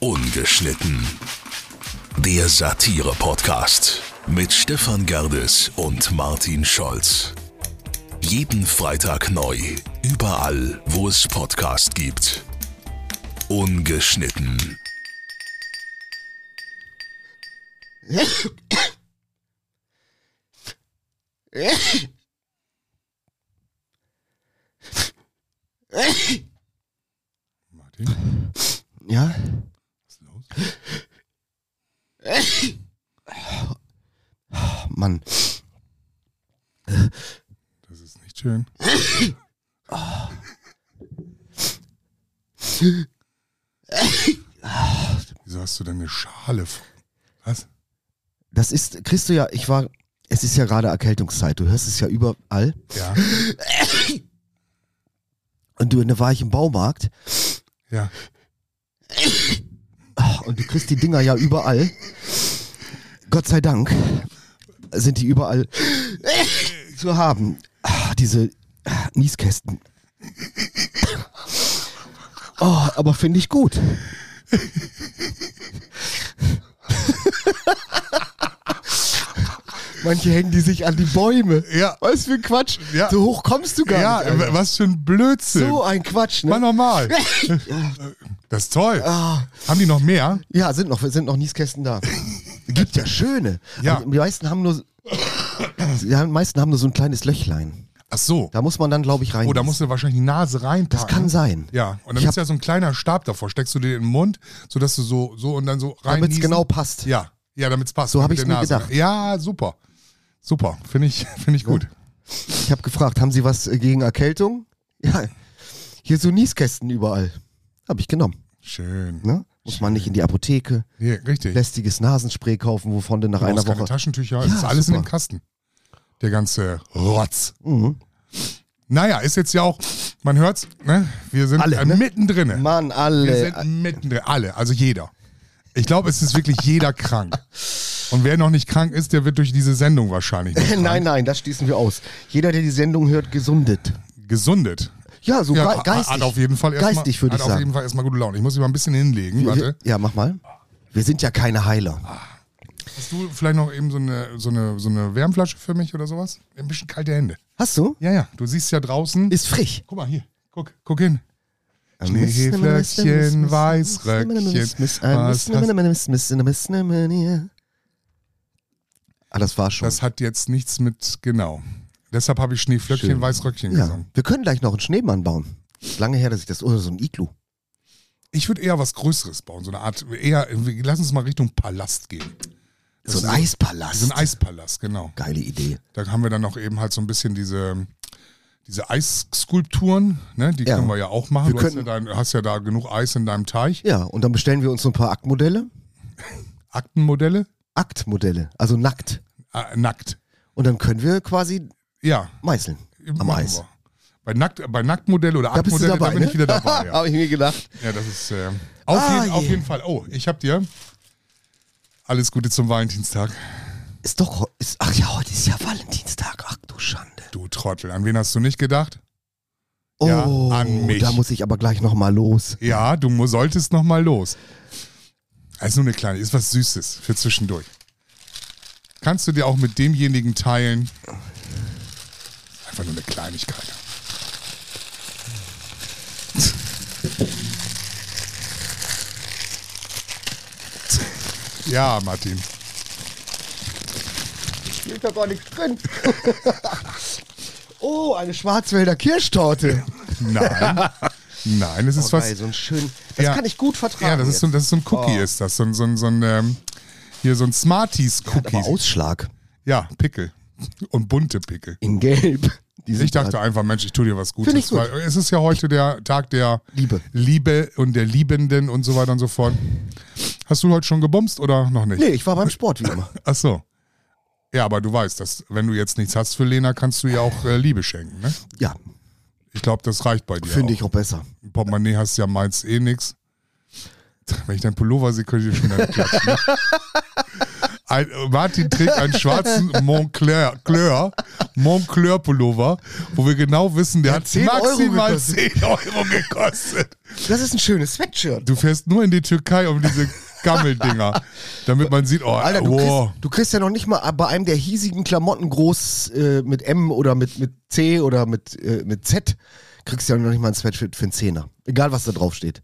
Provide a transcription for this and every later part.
Ungeschnitten. Der Satire-Podcast mit Stefan Gerdes und Martin Scholz. Jeden Freitag neu, überall, wo es Podcast gibt. Ungeschnitten. Martin? Ja? Was ist los? Mann. Das ist nicht schön. Wieso hast du denn eine Schale? Was? Das ist, kriegst du ja, es ist ja gerade Erkältungszeit, du hörst es ja überall. Ja. Und da war ich im Baumarkt Ja. und du kriegst die Dinger ja überall. Gott sei Dank sind die überall zu haben. Diese Nieskästen. Oh, aber finde ich gut. Manche hängen die sich an die Bäume. Ja. Was für ein Quatsch. Ja. So hoch kommst du gar nicht. Alter. Was für ein Blödsinn. So ein Quatsch, Mal ne? normal. Das ist toll. Ah. Haben die noch mehr? Ja, sind noch Nieskästen da. Gibt ja schöne. Ja. Also, die meisten haben nur so ein kleines Löchlein. Ach so. Da muss man dann, glaube ich, rein. Oh, da musst du wahrscheinlich die Nase reinpacken. Das kann sein. Ja, und Ich dann ist ja so ein kleiner Stab davor. Steckst du dir in den Mund, sodass du so und dann so rein. Damit es genau passt. Ja, damit es passt. So hab mit ich's der mir Nase. gedacht. Ja, super. Super, finde ich gut. Ich habe gefragt, haben Sie was gegen Erkältung? Ja, hier so Nieskästen überall. Habe ich genommen. Schön. Ne? Muss man nicht in die Apotheke. Ja, richtig. Lästiges Nasenspray kaufen, wovon du nach Du brauchst einer keine Woche... Taschentücher, Ja, es ist alles super. in dem Kasten. Der ganze Rotz. Mhm. Naja, ist jetzt ja auch, man hört's, ne? Wir sind Alle, ne? mittendrin. Mann, Wir alle. sind mittendrin, alle, also jeder. Ich glaube, es ist wirklich jeder krank. Und wer noch nicht krank ist, der wird durch diese Sendung wahrscheinlich noch krank. Nein, das schließen wir aus. Jeder, der die Sendung hört, gesundet. Gesundet. Ja, so Ja, geistig. hat auf jeden Fall erstmal, Geistig, würde ich hat auf sagen. jeden Fall erstmal gute Laune. Ich muss mich mal ein bisschen hinlegen, warte. Ja, mach mal. Wir sind ja keine Heiler. Hast du vielleicht noch eben so eine Wärmflasche für mich oder sowas? Ein bisschen kalte Hände. Hast du? Ja, du siehst ja draußen. Ist frisch. Guck mal hier, guck hin. Schneeflöckchen, Weißröckchen. Das war schon. Das hat jetzt nichts mit, genau. Deshalb habe ich Schneeflöckchen, Schön. Weißröckchen Ja. gesungen. Wir können gleich noch einen Schneemann bauen. Ist lange her, dass ich das, oder so ein Iglu. Ich würde eher was Größeres bauen, so eine Art, lass uns mal Richtung Palast gehen. So ein Eispalast. So ein Eispalast, genau. Geile Idee. Da haben wir dann noch eben halt so ein bisschen diese Eisskulpturen, ne? Die Ja. können wir ja auch machen. Wir Hast ja da genug Eis in deinem Teich. Ja, und dann bestellen wir uns so ein paar Aktmodelle. Aktenmodelle, Aktmodelle, also nackt. nackt. Und dann können wir quasi Ja, meißeln am machen Eis. wir. Bei Nacktmodell oder Da bist du Aktmodelle, da dabei, bin ich ne? wieder dabei. Ja, Habe ich mir gedacht. ja das ist je. auf jeden Fall. Oh, ich hab dir alles Gute zum Valentinstag. Ach ja, heute ist ja Valentinstag. Ach du Schande. Du Trottel, an wen hast du nicht gedacht? Oh, Ja, an mich. da muss ich aber gleich nochmal los. Ja, du solltest noch mal los. Also nur eine kleine, ist was Süßes für zwischendurch. Kannst du dir auch mit demjenigen teilen. Einfach nur eine Kleinigkeit. Ja, Martin. Hier ist da gar nichts drin. Oh, eine Schwarzwälder Kirschtorte. Nein, es ist Oh, was. geil, so ein schön. Das Ja. kann ich gut vertragen. Ja, das ist so ein Cookie, Oh. ist das. So ein hier so ein Smarties-Cookie. aber Ausschlag Ja, Pickel. Und bunte Pickel. in Gelb. Die sind Ich dachte grad- einfach, Mensch, ich tue dir was Gutes. Find ich gut. Weil es ist ja heute der Tag der Liebe und der Liebenden und so weiter und so fort. Hast du heute schon gebumst oder noch nicht? Nee, ich war beim Sport wie immer. Ach so. Ja, aber du weißt, dass wenn du jetzt nichts hast für Lena, kannst du ihr auch Liebe schenken, ne? Ja, Ich glaube, das reicht bei dir finde auch. ich auch besser. Ein Portemonnaie hast ja meins eh nix. Wenn ich deinen Pullover sehe, könnte ich dir schon eine klatschen. Ne? Martin trägt einen schwarzen Montclair Moncler Pullover, wo wir genau wissen, der hat 10 Euro maximal gekostet. 10 Euro gekostet. Das ist ein schönes Sweatshirt. Du fährst nur in die Türkei um diese Gammeldinger, damit man sieht, oh, Alter, wow. du kriegst ja noch nicht mal bei einem der hiesigen Klamotten groß mit M oder mit C oder mit Z, kriegst du ja noch nicht mal ein Sweatshirt für einen Zehner. Egal, was da drauf steht.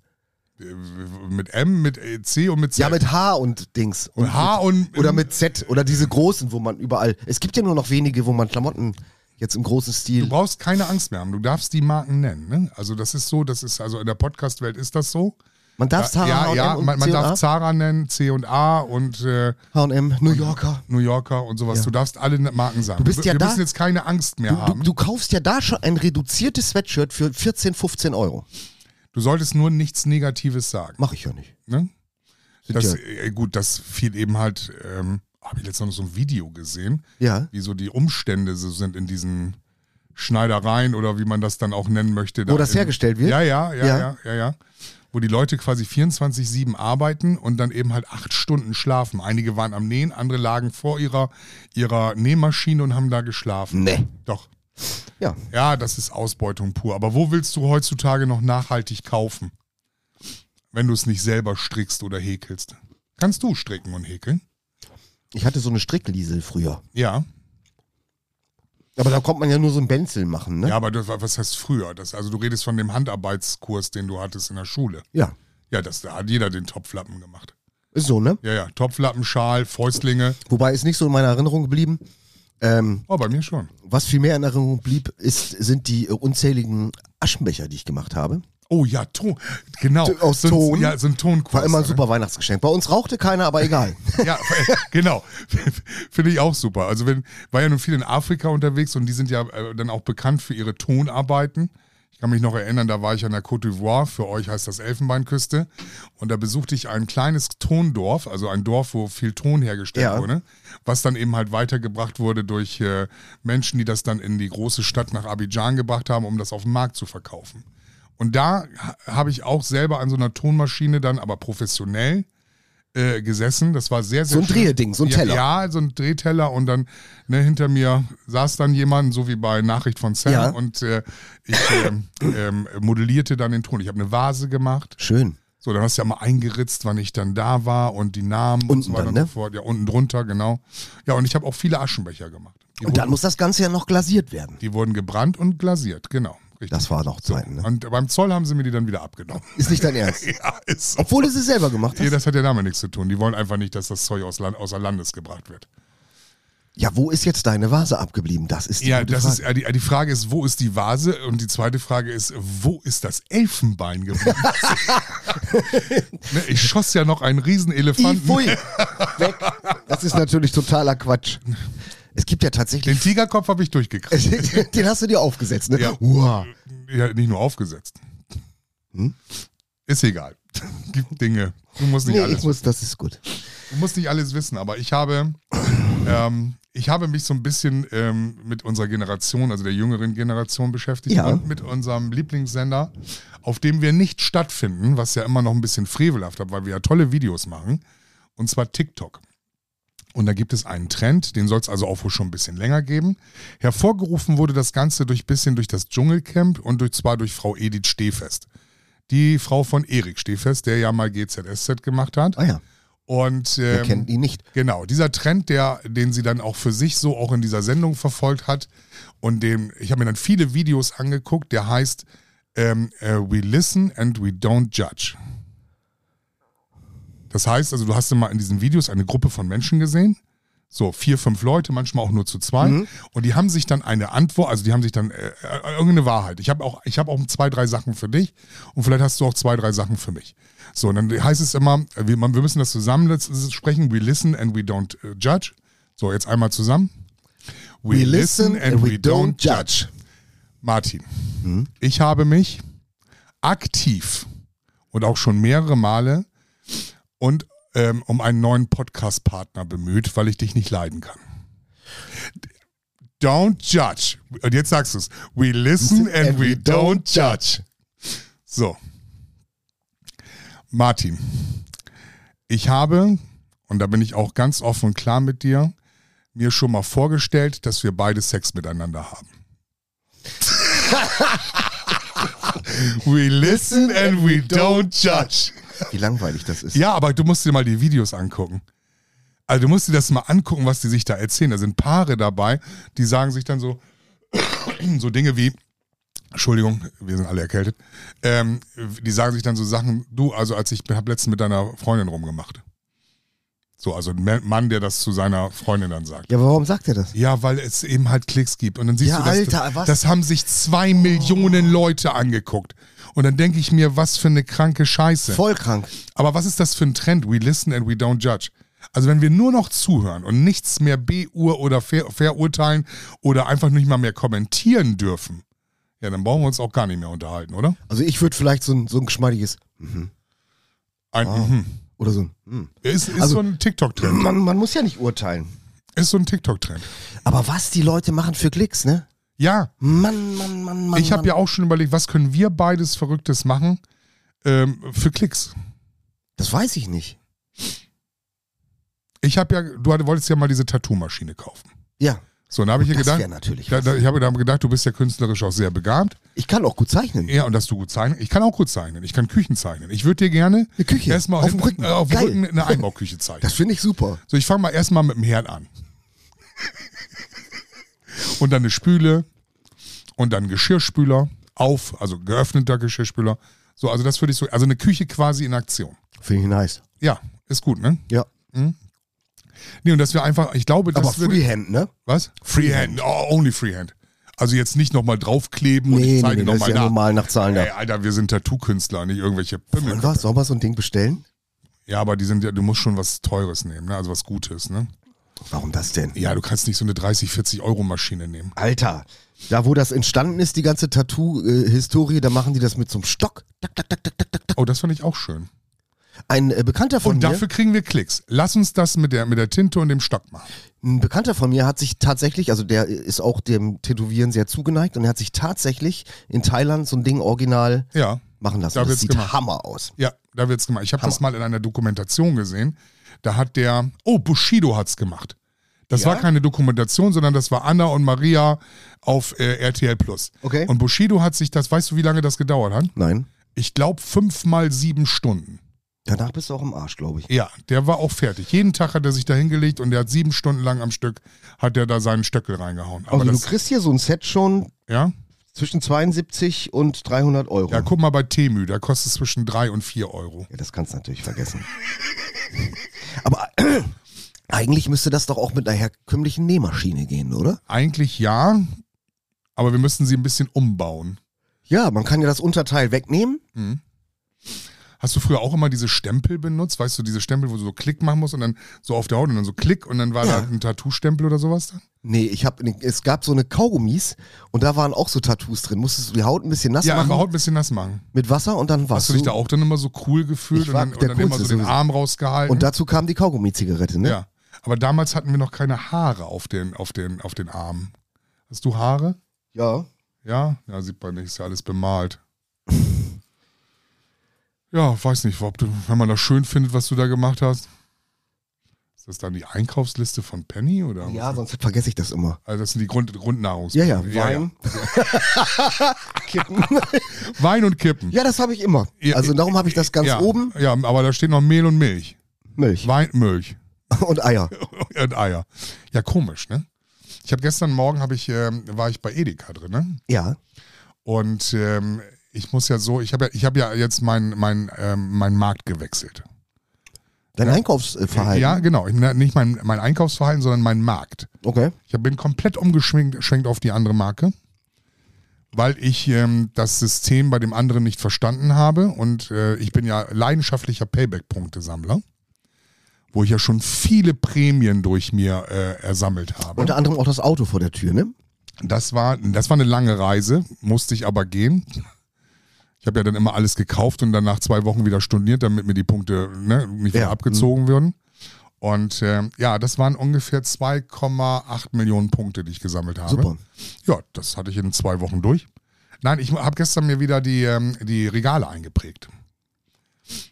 Mit M, mit C und mit Z. Ja, mit H und Dings. Und H und... Oder mit Z. Oder diese großen, wo man überall... Es gibt ja nur noch wenige, wo man Klamotten jetzt im großen Stil... Du brauchst keine Angst mehr haben. Du darfst die Marken nennen. Ne? Also das ist so, also in der Podcast-Welt ist das so. Man darf Zara, ja, H&M und man C&A? darf Zara nennen, C&A und H&M, New Yorker. New Yorker und sowas. Ja. Du darfst alle Marken sagen. Du bist ja wir da- müssen jetzt keine Angst mehr haben. Du kaufst ja da schon ein reduziertes Sweatshirt für 14, 15 Euro. Du solltest nur nichts Negatives sagen. Mach ich ja nicht. Ne? Das, ja- gut, das fiel eben halt, habe ich letztens noch so ein Video gesehen, Ja. wie so die Umstände so sind in diesen Schneidereien oder wie man das dann auch nennen möchte. Wo das hergestellt wird? Ja. Wo die Leute quasi 24/7 arbeiten und dann eben halt 8 Stunden schlafen. Einige waren am Nähen, andere lagen vor ihrer Nähmaschine und haben da geschlafen. Nee. Doch. Ja. Ja, das ist Ausbeutung pur. Aber wo willst du heutzutage noch nachhaltig kaufen, wenn du es nicht selber strickst oder häkelst? Kannst du stricken und häkeln? Ich hatte so eine Strickliesel früher. Ja. Aber da kommt man ja nur so ein Benzel machen, ne? Ja, aber was heißt früher? Also du redest von dem Handarbeitskurs, den du hattest in der Schule. Ja. Ja, da hat jeder den Topflappen gemacht. Ist so, ne? Ja, Topflappen, Schal, Fäustlinge. Wobei ist nicht so in meiner Erinnerung geblieben. Oh, bei mir schon. Was viel mehr in Erinnerung blieb, sind die unzähligen Aschenbecher, die ich gemacht habe. Oh ja, Ton. Genau. Aus so Ton. Ja, so ein Tonkurs. War immer ein ne? super Weihnachtsgeschenk. Bei uns rauchte keiner, aber egal. Ja, genau. Finde ich auch super. Also war ja nun viel in Afrika unterwegs und die sind ja dann auch bekannt für ihre Tonarbeiten. Ich kann mich noch erinnern, da war ich an der Côte d'Ivoire, für euch heißt das Elfenbeinküste. Und da besuchte ich ein kleines Tondorf, also ein Dorf, wo viel Ton hergestellt wurde, was dann eben halt weitergebracht wurde durch Menschen, die das dann in die große Stadt nach Abidjan gebracht haben, um das auf dem Markt zu verkaufen. Und da habe ich auch selber an so einer Tonmaschine dann, aber professionell gesessen. Das war sehr, sehr So ein schön. Drehding, so ein Teller. Ja, so ein Drehteller und dann hinter mir saß dann jemand, so wie bei Nachricht von Sam Ja. und ich modellierte dann den Ton. Ich habe eine Vase gemacht. Schön. So, dann hast du ja mal eingeritzt, wann ich dann da war und die Namen und Unten so weiter dann, und ne? so fort. Ja, unten drunter, genau. Ja, und ich habe auch viele Aschenbecher gemacht. Und dann muss das Ganze ja noch glasiert werden. Die wurden gebrannt und glasiert, genau. Richtig. Das war noch Zeiten, ne? Und beim Zoll haben sie mir die dann wieder abgenommen. Ist nicht dein Ernst. Ja, ist so. Obwohl du es selber gemacht Ja, hast. das hat ja damit nichts zu tun. Die wollen einfach nicht, dass das Zeug außer Landes gebracht wird. Ja, wo ist jetzt deine Vase abgeblieben? Das ist die Ja, gute das Frage. ist die Frage ist, wo ist die Vase? Und die zweite Frage ist, wo ist das Elfenbein geblieben? Ne, ich schoss ja noch einen Riesenelefanten. Pfui. Weg. Das ist natürlich totaler Quatsch. Es gibt ja Den tatsächlich... Tigerkopf habe ich durchgekriegt. Den hast du dir aufgesetzt, ne? Ja. Uah. Ja, nicht nur aufgesetzt. Ist egal. Gibt Dinge. Du musst nicht alles. Das ist gut. Du musst nicht alles wissen, aber ich habe mich so ein bisschen mit unserer Generation, also der jüngeren Generation beschäftigt Ja. und mit unserem Lieblingssender, auf dem wir nicht stattfinden, was ja immer noch ein bisschen frevelhaft ist, weil wir ja tolle Videos machen, und zwar TikTok. Und da gibt es einen Trend, den soll es also auch wohl schon ein bisschen länger geben. Hervorgerufen wurde das Ganze durch das Dschungelcamp und zwar durch Frau Edith Stehfest. Die Frau von Erik Stehfest, der ja mal GZSZ gemacht hat. Ah ja, Und wer kennt ihn nicht? genau, dieser Trend, den sie dann auch für sich so auch in dieser Sendung verfolgt hat und ich habe mir dann viele Videos angeguckt, der heißt We Listen and We Don't Judge. Das heißt, also du hast immer in diesen Videos eine Gruppe von Menschen gesehen, so 4, 5 Leute, manchmal auch nur zu 2 und die haben sich dann eine Antwort, also die haben sich dann irgendeine Wahrheit. Ich habe auch 2, 3 Sachen für dich und vielleicht hast du auch 2, 3 Sachen für mich. So, und dann heißt es immer, wir müssen das zusammen sprechen, we listen and we don't judge. So, jetzt einmal zusammen. We listen and we don't judge. Martin, ich habe mich aktiv und auch schon mehrere Male und um einen neuen Podcast-Partner bemüht, weil ich dich nicht leiden kann. Don't judge. Und jetzt sagst du es. We listen and we don't judge. So. Martin, ich habe, und da bin ich auch ganz offen und klar mit dir, mir schon mal vorgestellt, dass wir beide Sex miteinander haben. We listen and we don't judge. Wie langweilig das ist. Ja, aber du musst dir mal die Videos angucken. Also du musst dir das mal angucken, was die sich da erzählen. Da sind Paare dabei, die sagen sich dann so Dinge wie, Entschuldigung, wir sind alle erkältet, die sagen sich dann so Sachen, du, also ich habe letztens mit deiner Freundin rumgemacht. So, also ein Mann, der das zu seiner Freundin dann sagt. Ja, aber warum sagt er das? Ja, weil es eben halt Klicks gibt. Und dann siehst Ja, du, Alter, was? das haben sich 2 Millionen Leute angeguckt. Und dann denke ich mir, was für eine kranke Scheiße. Voll krank. Aber was ist das für ein Trend? We listen and we don't judge. Also wenn wir nur noch zuhören und nichts mehr oder verurteilen oder einfach nicht mal mehr kommentieren dürfen, ja, dann brauchen wir uns auch gar nicht mehr unterhalten, oder? Also ich würde vielleicht so ein geschmeidiges oder so ein Ist Also, so ein TikTok-Trend. man muss ja nicht urteilen. Ist so ein TikTok-Trend. Aber was die Leute machen für Klicks, ne? Ja, Mann. ich habe ja auch schon überlegt, was können wir beides Verrücktes machen für Klicks. Das weiß ich nicht. Ich habe ja, du wolltest ja mal diese Tattoo-Maschine kaufen. Ja. So, dann habe ich Das gedacht, wäre natürlich ich habe dann gedacht, du bist ja künstlerisch auch sehr begabt. Ich kann auch gut zeichnen. Ja, und dass du gut zeichnen. Ich kann auch gut zeichnen. Ich kann Küchen zeichnen. Ich würde dir gerne Eine Küche erstmal auf dem Rücken. auf dem Geil. Rücken eine Einbauküche zeichnen. Das finde ich super. So, ich fange mal erstmal mit dem Herd an. Und dann eine Spüle und dann Geschirrspüler also geöffneter Geschirrspüler. So, also das würde ich so, also eine Küche quasi in Aktion. Finde ich nice. Ja, ist gut, ne? Ja. Nee, und dass wir einfach, ich glaube, das Aber würde... Freehand, ne? Was? Freehand, only Freehand. Also jetzt nicht nochmal draufkleben und ich Nee, zeige das ist nochmal ja normal nach Zahlen da. Ey, Alter, wir sind Tattoo-Künstler, nicht irgendwelche Pimmel. Und was? Sollen wir so ein Ding bestellen? Ja, aber du musst schon was Teures nehmen, ne? Also was Gutes, ne? Warum das denn? Ja, du kannst nicht so eine 30, 40 Euro Maschine nehmen. Alter, da wo das entstanden ist, die ganze Tattoo-Historie, da machen die das mit so einem Stock. Tak, tak, tak, tak, tak, tak, tak. Oh, das fand ich auch schön. Ein Bekannter von Und mir... dafür kriegen wir Klicks. Lass uns das mit der Tinte und dem Stock machen. Ein Bekannter von mir hat sich tatsächlich, also der ist auch dem Tätowieren sehr zugeneigt und er hat sich tatsächlich in Thailand so ein Ding original Ja, machen lassen. Da Das wird's sieht gemacht. Hammer aus. ja, da wird's gemacht. Ich habe Hammer. das mal in einer Dokumentation gesehen. Da hat Bushido hat's gemacht. Das Ja? war keine Dokumentation, sondern das war Anna und Maria auf RTL Plus. Okay. Und Bushido hat sich das, weißt du, wie lange das gedauert hat? Nein. Ich glaube 5 mal 7 Stunden. Danach bist du auch im Arsch, glaube ich. Ja, der war auch fertig. Jeden Tag hat er sich da hingelegt und der hat 7 Stunden lang am Stück, hat er da seinen Stöckel reingehauen. Aber Also das, du kriegst hier so ein Set schon ja? zwischen 72 und 300 Euro. Ja, guck mal bei Temu, da kostet es zwischen 3 und 4 Euro. Ja, das kannst du natürlich vergessen. Aber eigentlich müsste das doch auch mit einer herkömmlichen Nähmaschine gehen, oder? Eigentlich ja, aber wir müssen sie ein bisschen umbauen. Ja, man kann ja das Unterteil wegnehmen. Hast du früher auch immer diese Stempel benutzt? Weißt du, diese Stempel, wo du so Klick machen musst und dann so auf der Haut und dann so Klick und dann war Ja. da ein Tattoo-Stempel oder sowas dann? Nee, es gab so eine Kaugummis und da waren auch so Tattoos drin. Musstest du die Haut ein bisschen nass Ja, machen Haut ein bisschen nass machen. mit Wasser und dann warst Hast du dich da auch dann immer so cool gefühlt Ich und war dann, der immer so Coolste den sowieso. Arm rausgehalten? Und dazu kam die Kaugummi-Zigarette, ne? Ja, aber damals hatten wir noch keine Haare auf den Armen. Hast du Haare? Ja. Ja? Ja, sieht man nicht, ist ja alles bemalt. Ja, weiß nicht, wenn man das schön findet, was du da gemacht hast. Ist das dann die Einkaufsliste von Penny? Oder Ja, was? sonst vergesse ich das immer. Also das sind die Grundnahrungsmittel. Ja, Wein. Kippen. Wein und Kippen. Ja, das habe ich immer. Ja, Also darum habe ich das ganz ja, oben. Ja, aber da steht noch Mehl und Milch. Milch Wein, Milch und Eier. und Eier. Ja, komisch, ne? Ich habe gestern Morgen war ich bei Edeka drin, ne? Ja. Und ich muss ja so, ich habe ja jetzt meinen Markt gewechselt. Dein Einkaufsverhalten. Ja, genau. Nicht mein Einkaufsverhalten, sondern mein Markt. Okay. Ich bin komplett umgeschwenkt auf die andere Marke, weil ich das System bei dem anderen nicht verstanden habe. Und ich bin ja leidenschaftlicher Payback-Punktesammler, wo ich ja schon viele Prämien durch mir ersammelt habe. Unter anderem auch das Auto vor der Tür, ne? Das war eine lange Reise, musste ich aber gehen. Ich habe ja dann immer alles gekauft und dann nach 2 Wochen wieder storniert, damit mir die Punkte nicht wieder abgezogen würden. Und das waren ungefähr 2,8 Millionen Punkte, die ich gesammelt habe. Super. Ja, das hatte ich in 2 Wochen durch. Nein, ich habe gestern mir wieder die Regale eingeprägt.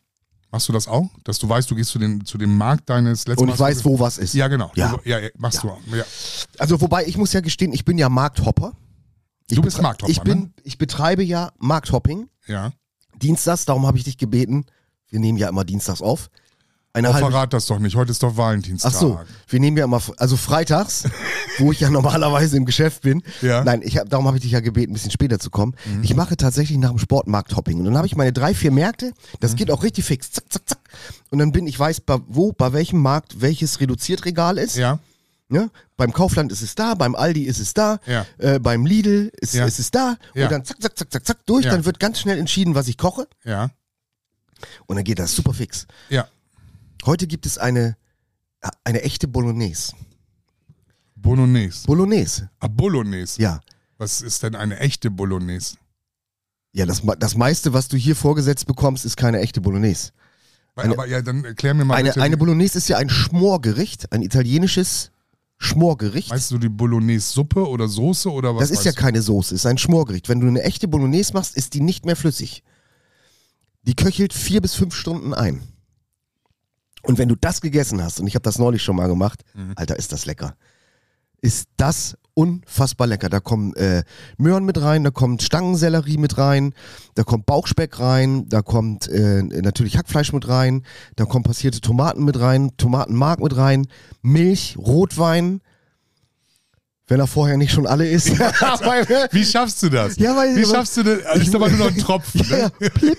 Machst du das auch? Dass du weißt, du gehst zu dem Markt deines letzten Und ich weiß, wo was ist. Ja, genau. Ja. Machst du. Ja. Also wobei, ich muss ja gestehen, ich bin ja Markthopper. Du bist Markthopper, ne? Ich betreibe ja Markthopping. Ja. Dienstags, darum habe ich dich gebeten. Wir nehmen ja immer dienstags auf. Verrat das doch nicht, heute ist doch Valentinstag. Ach so, wir nehmen ja immer, also freitags, wo ich ja normalerweise im Geschäft bin. Ja. Nein, darum habe ich dich ja gebeten, ein bisschen später zu kommen. Ich mache tatsächlich nach dem Sport Markthopping. Und dann habe ich meine 3-4 Märkte, das geht auch richtig fix. Zack, zack, zack. Und dann ich weiß, bei welchem Markt welches Reduziertregal ist. Ja. Ne? Beim Kaufland ist es da, beim Aldi ist es da, Ja. beim Lidl ist es da. Ja. Und dann zack, zack, zack, zack, zack durch. Ja. Dann wird ganz schnell entschieden, was ich koche. Ja. Und dann geht das super fix. Ja. Heute gibt es eine echte Bolognese. Bolognese. Bolognese, Bolognese. ja. Was ist denn eine echte Bolognese? Ja, das meiste, was du hier vorgesetzt bekommst, ist keine echte Bolognese. Aber ja, dann erklär mir mal bitte. Eine Bolognese ist ja ein Schmorgericht, ein italienisches Schmorgericht. Meinst du die Bolognese-Suppe oder Soße oder was? Das ist ja keine Soße, es ist ein Schmorgericht. Wenn du eine echte Bolognese machst, ist die nicht mehr flüssig. Die köchelt 4 bis 5 Stunden ein. Und wenn du das gegessen hast, und ich habe das neulich schon mal gemacht, Alter, ist das lecker. Ist das unfassbar lecker. Da kommen Möhren mit rein, da kommt Stangensellerie mit rein, da kommt Bauchspeck rein, da kommt natürlich Hackfleisch mit rein, da kommen passierte Tomaten mit rein, Tomatenmark mit rein, Milch, Rotwein, wenn er vorher nicht schon alle ist. Wie schaffst du das? Ja, weil Wie schaffst du das? Ist aber nur noch ein Tropfen. Ne?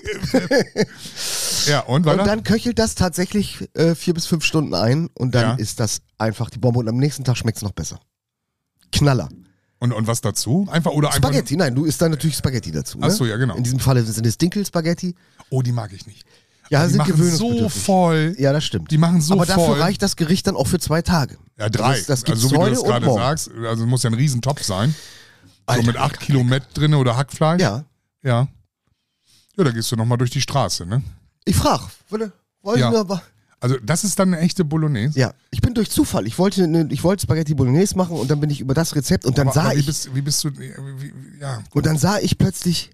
Ja, und weiter? Und dann köchelt das tatsächlich 4 bis 5 Stunden ein und dann ist das einfach die Bombe und am nächsten Tag schmeckt es noch besser. Knaller. Und was dazu? Einfach oder einfach. Spaghetti, nein, du isst da natürlich Spaghetti dazu. Ne? Ach so, ja, genau. In diesem Falle sind es Dinkel-Spaghetti. Oh, die mag ich nicht. Ja, die sind machen gewöhnungsbedürftig. so voll. Ja, das stimmt. Die machen so Aber voll. dafür reicht das Gericht dann auch für 2 Tage. Ja, 3. Das gibt's also so wie du heute das und gerade morgen. sagst, also muss ja ein Riesentopf sein. So Alter. mit 8 Kilo Mett drin oder Hackfleisch. Ja. Ja. Ja, da gehst du nochmal durch die Straße, ne? Ich frage, Ja. Also das ist dann eine echte Bolognese? Ja, ich bin durch Zufall. Ich wollte Spaghetti Bolognese machen und dann bin ich über das Rezept und dann Aber wie ich bist du, ja. und dann sah ich plötzlich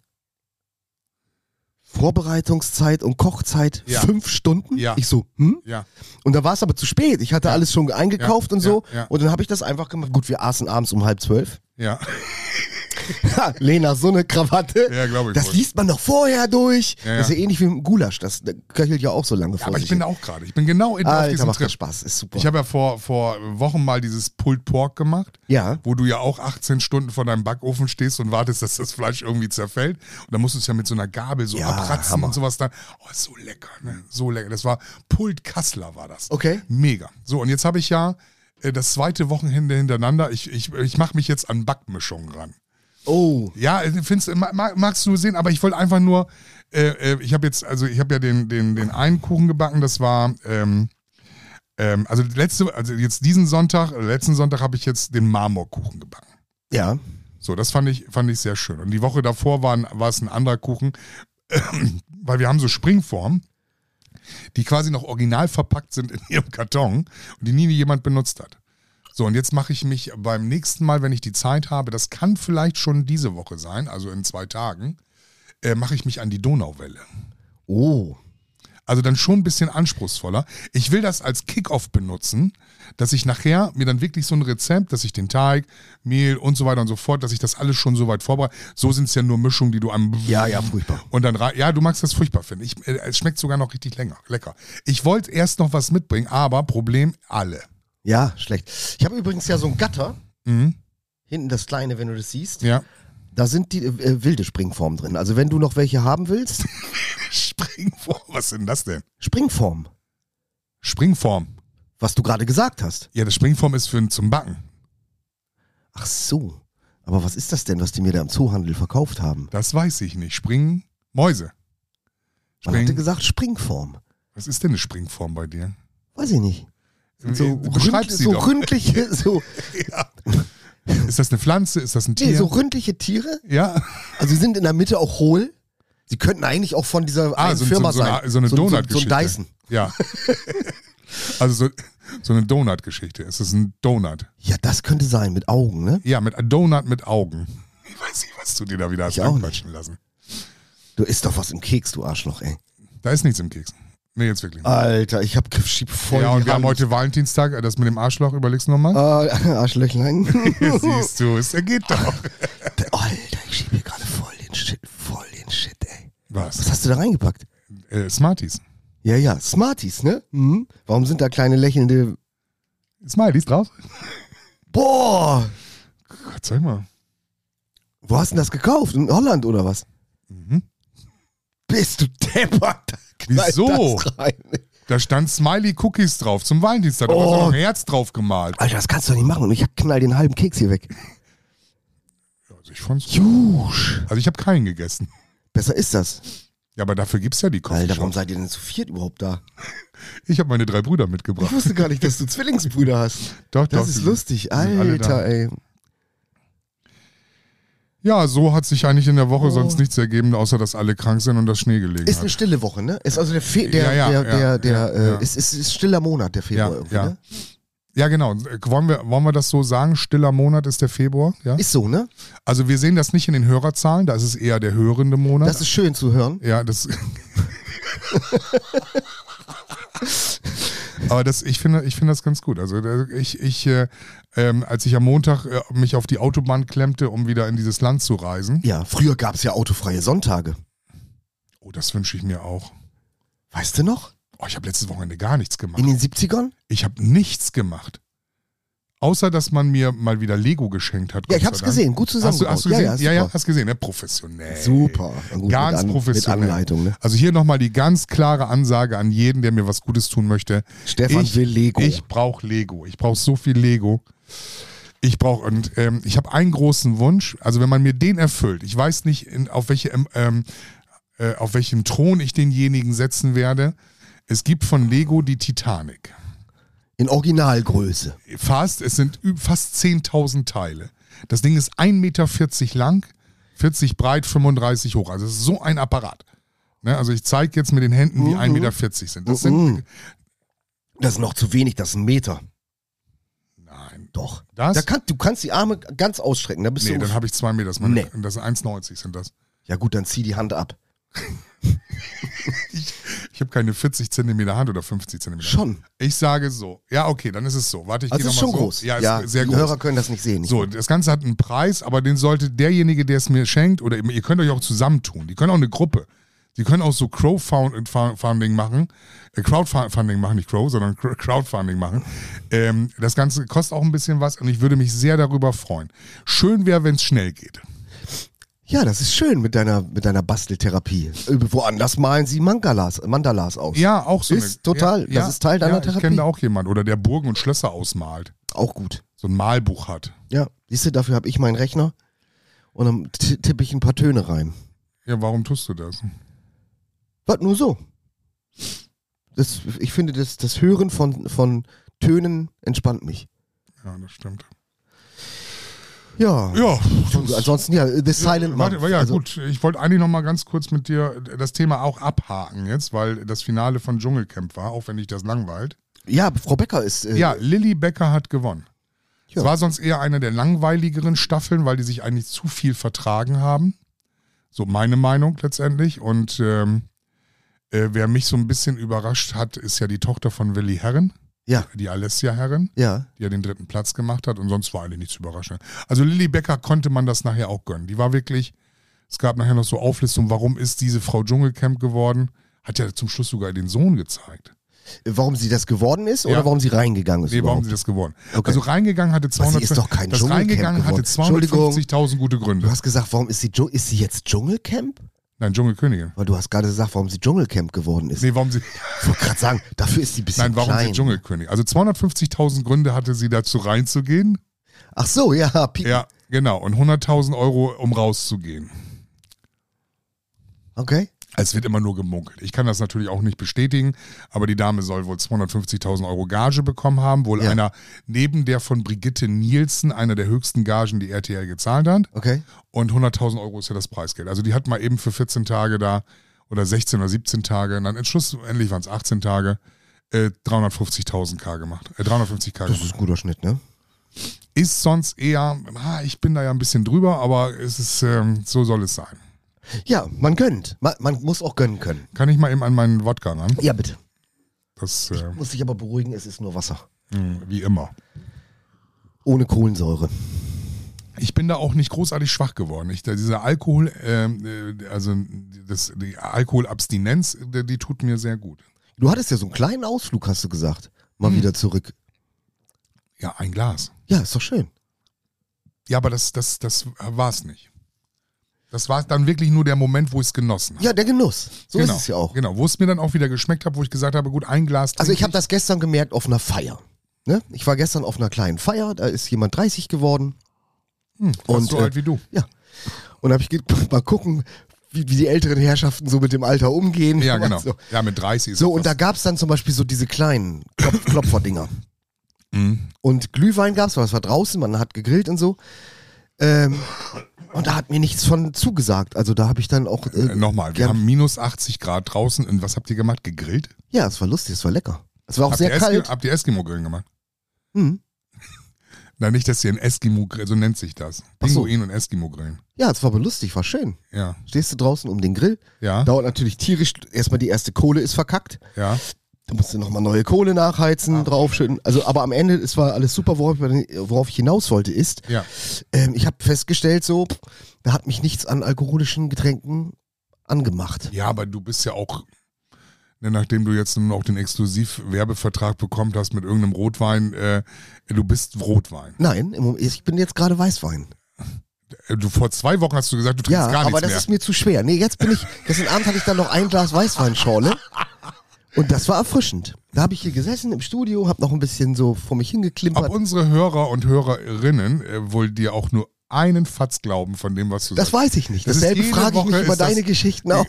Vorbereitungszeit und Kochzeit Ja. 5 Stunden. Ja. Ich so, Ja. Und da war es aber zu spät. Ich hatte alles schon eingekauft Ja, und so. ja, ja. Und dann habe ich das einfach gemacht. Gut, wir aßen abends um 11:30. Ja. Ha, Lena, so eine Krawatte. Ja, glaube ich. Das wohl. liest man doch vorher durch. Ja, ja. Das ist ja ähnlich wie mit dem Gulasch. Das köchelt ja auch so lange vor Aber ich sich bin hin. auch gerade. Ich bin genau auf Alter, diesem macht Trip. das Spaß. Ist super. Ich habe ja vor Wochen mal dieses Pulled Pork gemacht, Ja. wo du ja auch 18 Stunden vor deinem Backofen stehst und wartest, dass das Fleisch irgendwie zerfällt. Und dann musst du es ja mit so einer Gabel so Ja, abratzen Hammer. und sowas dann. Oh, ist so lecker, ne? So lecker. Das war Pulled Kassler war das. Okay. Mega. So, und jetzt habe ich ja das zweite Wochenende hintereinander. Ich mache mich jetzt an Backmischungen ran. Oh. Ja, magst du sehen, aber ich wollte einfach nur, ich habe ja den einen Kuchen gebacken, das war, letzten Sonntag habe ich jetzt den Marmorkuchen gebacken. Ja. So, das fand ich sehr schön. Und die Woche davor war es ein anderer Kuchen, weil wir haben so Springformen, die quasi noch original verpackt sind in ihrem Karton und die nie jemand benutzt hat. So, und jetzt mache ich mich beim nächsten Mal, wenn ich die Zeit habe, das kann vielleicht schon diese Woche sein, also in 2 Tagen, mache ich mich an die Donauwelle. Oh. Also dann schon ein bisschen anspruchsvoller. Ich will das als Kickoff benutzen, dass ich nachher mir dann wirklich so ein Rezept, dass ich den Teig, Mehl und so weiter und so fort, dass ich das alles schon so weit vorbereite. So sind es ja nur Mischungen, die du am... Ja, furchtbar. Und dann, ja, du magst das furchtbar, finde ich. Es schmeckt sogar noch richtig lecker. Ich wollte erst noch was mitbringen, aber Problem, alle. Ja, schlecht. Ich habe übrigens ja so ein Gatter. Mhm. Hinten das kleine, wenn du das siehst. Ja. Da sind die wilde Springformen drin. Also wenn du noch welche haben willst. Springform, was ist denn das denn? Springform. Springform. Was du gerade gesagt hast. Ja, das Springform ist zum Backen. Ach so. Aber was ist das denn, was die mir da im Zoohandel verkauft haben? Das weiß ich nicht. Mäuse. Man hatte gesagt Springform. Was ist denn eine Springform bei dir? Weiß ich nicht. So, Beschreib sie so doch. ründliche, so, Ja. Ist das eine Pflanze? Ist das ein Tier? nee, so ründliche Tiere. Ja. Also sie sind in der Mitte auch hohl. Sie könnten eigentlich auch von dieser einen Firma sein. So eine So ein Donut-Geschichte. Dyson. Ja. Also so eine Donut-Geschichte. Es ist ein Donut. Ja, das könnte sein, mit Augen, ne? Ja, mit einem Donut mit Augen. Ich weiß nicht, was du dir da wieder hast Ich auch anquatschen lassen. Du isst doch was im Keks, du Arschloch, ey. Da ist nichts im Keks. Nee, jetzt wirklich nicht. Alter, ich schieb voll Ja, und die wir haben Hand. heute Valentinstag, das mit dem Arschloch, überlegst du nochmal? Arschlöchlein. Siehst du, es geht doch. Alter, ich schieb hier gerade voll den Shit, ey. Was Was? hast du da reingepackt? Smarties. Ja, Smarties, ne? Mhm. Warum sind da kleine lächelnde... Smileys drauf? Boah! Gott, zeig mal. Wo hast du denn das gekauft? In Holland oder was? Mhm. Bist du deppert? Knall Wieso? das rein. Da stand Smiley Cookies drauf zum Valentinstag. Da war so noch ein Herz drauf gemalt. Alter, das kannst du doch nicht machen. Und ich knall den halben Keks hier weg. Also ich fand's gut. Jusch. Also ich habe keinen gegessen. Besser ist das. Ja, aber dafür gibt's ja die Alter, warum Coffeeshop. seid ihr denn zu viert überhaupt da? Ich habe meine 3 Brüder Ich mitgebracht. wusste gar nicht, dass du Zwillingsbrüder hast. Doch, Das sie ist sind- lustig. sie sind alle da. Alter, ey. Ja, so hat sich eigentlich in der Woche Oh. sonst nichts ergeben, außer dass alle krank sind und das Schnee gelegen Ist eine hat. stille Woche, ne? Ist also ist stiller Monat, der Februar Ja, irgendwie, ja. ne? Ja, genau. Wollen wir das so sagen? Stiller Monat ist der Februar. Ja? Ist so, ne? Also wir sehen das nicht in den Hörerzahlen, da ist es eher der hörende Monat. Das ist schön zu hören. Ja, das. Aber ich finde das ganz gut. Also als ich am Montag mich auf die Autobahn klemmte, um wieder in dieses Land zu reisen. Ja, früher gab es ja autofreie Sonntage. Oh, das wünsche ich mir auch. Weißt du noch? Oh, ich habe letztes Wochenende gar nichts gemacht. In den 70ern? Ich habe nichts gemacht. Außer, dass man mir mal wieder Lego geschenkt hat. Ja, Gott ich hab's sei Dank. gesehen. Gut zusammengebaut. Hast du gesehen? Ja, Ja, super. hast gesehen, ne? Professionell. Super. Gut, Ganz mit professionell. Mit Anleitung, ne? Also hier nochmal die ganz klare Ansage an jeden, der mir was Gutes tun möchte. Stefan will Lego. Ich brauche Lego. Ich brauche so viel Lego. Ich habe einen großen Wunsch. Also wenn man mir den erfüllt, ich weiß nicht, auf welchem Thron ich denjenigen setzen werde. Es gibt von Lego die Titanic. In Originalgröße. Es sind fast 10.000 Teile. Das Ding ist 1,40 Meter lang, 40 breit, 35 hoch. Also es ist so ein Apparat. Ne? Also ich zeige jetzt mit den Händen, die 1,40 Meter sind. Das sind. Das ist noch zu wenig, das ist 1 Meter. Nein. Doch. Das? Du kannst die Arme ganz ausstrecken. Da bist Nee, du dann habe ich 2 Meter. Nee. Das sind 1,90 sind das. ja gut, dann zieh die Hand ab. Ich habe keine 40 Zentimeter Hand oder 50 Zentimeter. Schon. Ich sage so. Ja, okay, dann ist es so. Warte, ich Also gehe ist nochmal schon so. groß. Ja, ist sehr die groß. Hörer können das nicht sehen. So, das Ganze hat einen Preis, aber den sollte derjenige, der es mir schenkt, oder ihr könnt euch auch zusammentun. Die können auch eine Gruppe. Die können auch so Crowdfunding machen. Crowdfunding machen, nicht Crow, sondern Crowdfunding machen. Das Ganze kostet auch ein bisschen was und ich würde mich sehr darüber freuen. Schön wäre, wenn es schnell geht. Ja, das ist schön mit deiner Basteltherapie. Woanders malen sie Mandalas aus. Ja, auch so. Ist total, das ist Teil deiner Ich Therapie. kenne da auch jemanden. Oder der Burgen und Schlösser ausmalt. Auch gut. So ein Malbuch hat. Ja, siehst du, dafür habe ich meinen Rechner und dann tippe ich ein paar Töne rein. Ja, warum tust du das? Was, nur so. Ich finde, das Hören von Tönen entspannt mich. Ja, das stimmt. Ja. Ja, Ansonsten, ja, The Silent warte, Month. ja Also, gut, ich wollte eigentlich noch mal ganz kurz mit dir das Thema auch abhaken jetzt, weil das Finale von Dschungelcamp war, auch wenn dich das langweilt. Ja, Frau Becker ist... Ja, Lilly Becker hat gewonnen. Ja. Es war sonst eher eine der langweiligeren Staffeln, weil die sich eigentlich zu viel vertragen haben. So meine Meinung letztendlich. Und wer mich so ein bisschen überrascht hat, ist ja die Tochter von Willi Herren. Ja. Die Alessia Herren, Ja. die ja den 3. Platz gemacht hat und sonst war eigentlich nichts überraschend. Also Lilly Becker konnte man das nachher auch gönnen. Die war wirklich, es gab nachher noch so Auflistungen, warum ist diese Frau Dschungelcamp geworden, hat ja zum Schluss sogar den Sohn gezeigt. Warum sie das geworden ist oder Ja. warum sie reingegangen ist? Nee, warum überhaupt? sie das geworden? Okay. Also reingegangen hatte sie ist doch kein das Dschungelcamp reingegangen hatte geworden. 250.000 gute Gründe. Du hast gesagt, warum ist sie jetzt Dschungelcamp? Nein, Dschungelkönigin. Weil du hast gerade gesagt, warum sie Dschungelcamp geworden ist. Nee, warum sie, Ich wollte gerade sagen, dafür ist sie ein bisschen nein, warum klein. sie Dschungelkönigin? Also 250.000 Gründe hatte sie dazu reinzugehen. Ach so, ja. Ja, genau. Und 100.000 Euro, um rauszugehen. Okay. Es wird immer nur gemunkelt. Ich kann das natürlich auch nicht bestätigen, aber die Dame soll wohl 250.000 Euro Gage bekommen haben. Wohl Ja. einer neben der von Brigitte Nielsen, einer der höchsten Gagen, die RTL gezahlt hat. Okay. Und 100.000 Euro ist ja das Preisgeld. Also die hat mal eben für 14 Tage da oder 16 oder 17 Tage, und dann schlussendlich waren es 18 Tage, 350.000 K gemacht. 350 K Das gemacht. ist ein guter Schnitt, ne? Ist sonst eher, ich bin da ja ein bisschen drüber, aber es ist, so soll es sein. Ja, man gönnt. Man muss auch gönnen können. Kann ich mal eben an meinen Wodka ran? Ja, bitte. Das, Muss dich aber beruhigen, es ist nur Wasser. wie immer. Ohne Kohlensäure. Ich bin da auch nicht großartig schwach geworden. Dieser Alkohol, die Alkoholabstinenz, die tut mir sehr gut. Du hattest ja so einen kleinen Ausflug, hast du gesagt. Mal wieder zurück. Ja, ein Glas. Ja, ist doch schön. Ja, aber das war es nicht. Das war dann wirklich nur der Moment, wo ich es genossen habe. Ja, der Genuss. So Genau, ist es ja auch. Genau, wo es mir dann auch wieder geschmeckt hat, wo ich gesagt habe, gut, ein Glas trinke Also ich habe das gestern gemerkt auf einer Feier. Ne? Ich war gestern auf einer kleinen Feier, da ist jemand 30 geworden. fast so alt wie du. Ja. Und da habe ich mal gucken, wie die älteren Herrschaften so mit dem Alter umgehen. Ja, genau. So, Ja, mit 30 ist so es und da fast- gab es dann zum Beispiel so diese kleinen Klopferdinger. Mhm. Und Glühwein gab es, weil es war draußen, man hat gegrillt und so. Und da hat mir nichts von zugesagt. Also da habe ich dann auch... Nochmal, wir haben minus 80 Grad draußen. Und was habt ihr gemacht? Gegrillt? Ja, es war lustig, es war lecker. Es war auch Habt sehr ihr kalt. Habt ihr Eskimo-Grillen gemacht? Mhm. Na, nicht, dass ihr ein Eskimo-Grill, so nennt sich das. Ach so. Pinguin und Eskimo-Grillen. Ja, es war aber lustig, war schön. Ja, Stehst du draußen um den Grill, ja, dauert natürlich tierisch, erstmal die erste Kohle ist verkackt, ja. da musst du nochmal neue Kohle nachheizen, draufschütten. Also, aber am Ende, es war alles super, worauf ich hinaus wollte, ist, Ja. ich habe festgestellt, so, da hat mich nichts an alkoholischen Getränken angemacht. Ja, aber du bist ja auch, ne, nachdem du jetzt nun auch den Exklusiv-Werbevertrag bekommen hast mit irgendeinem Rotwein, du bist Rotwein. Nein, ich bin jetzt gerade Weißwein. Vor 2 Wochen hast du gesagt, du trinkst Ja, gar aber nichts das mehr. ist mir zu schwer. Nee, gestern Abend hatte ich dann noch ein Glas Weißweinschorle. Und das war erfrischend. Da habe ich hier gesessen im Studio, habe noch ein bisschen so vor mich hingeklimpert. Ob unsere Hörer und Hörerinnen wohl dir auch nur einen Fatz glauben von dem, was du Das sagst. weiß ich nicht. Das ist Dasselbe jede frage ich Woche mich über ist das- deine Geschichten auch.